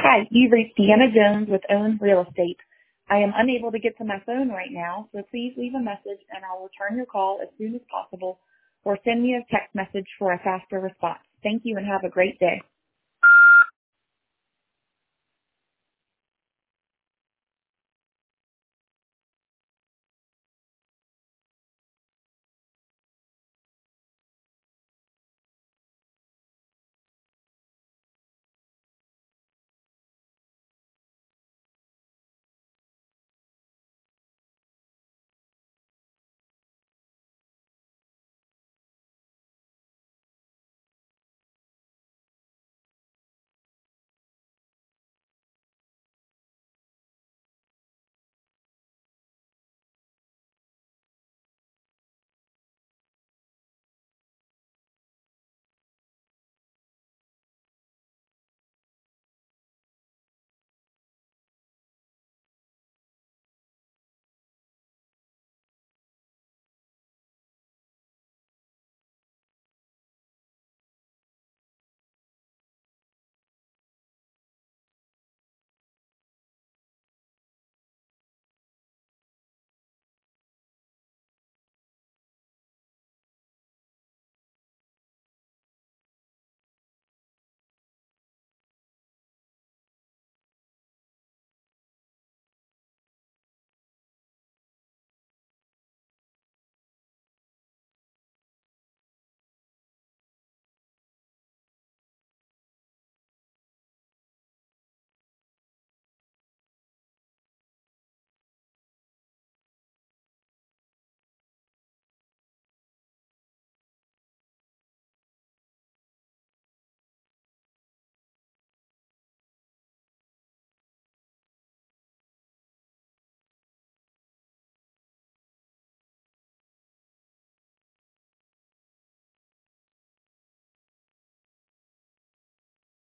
Hi, you've reached Deanna Jones with Owen Real Estate. I am unable to get to my phone right now, so please leave a message and I'll return your call as soon as possible or send me a text message for a faster response. Thank you and have a great day.